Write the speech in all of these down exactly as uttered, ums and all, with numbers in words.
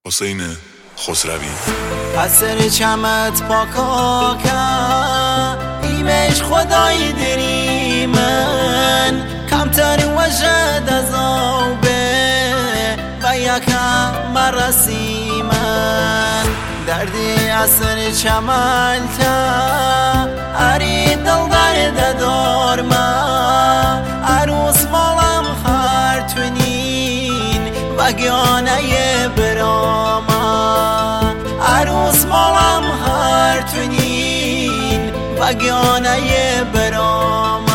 حسین خسروی. اثر چمت پاکا که ایمش خدای دری من کمتر وجد از آوبه و یکم مرسی من دردی اثر چمت اری دل درد دار ما عروس مالم خرتونین و گیانه براما عروس مالم خرتونین و گیانه براما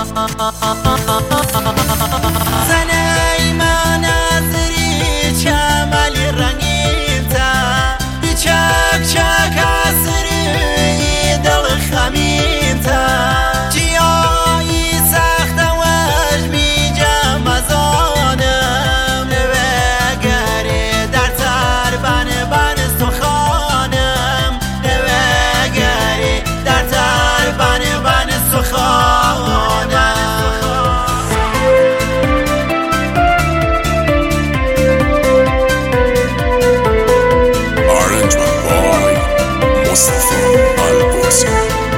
زنی من ازری چملی رنگین تا چک چک اثری دل خمین تا جیایی سخت وش بیجم از آنم نوگری در تر بن بن سخانم نوگری در تر بن بن سخانم مصطفی البرزی.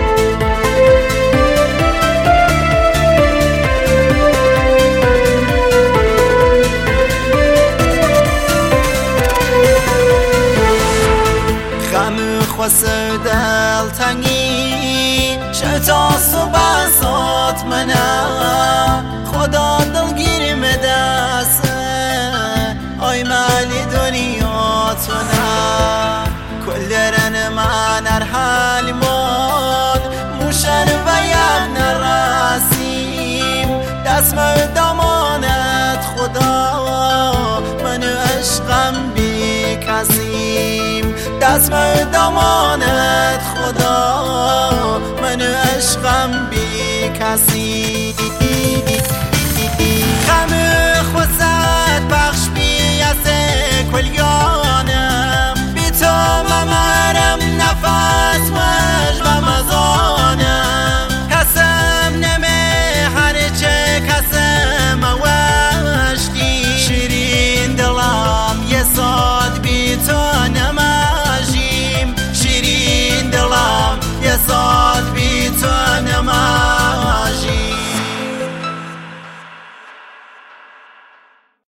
خم خوست دل تنگی شتا صبح سات منه خدا دلگیر مدسته آی مالی دنیا تو نه کل درن من هر حال ماد موشن و یک نرسیم دست دامانت خدا من عشقم بی کسیم دست دامانت خدا من عشقم بی کسیم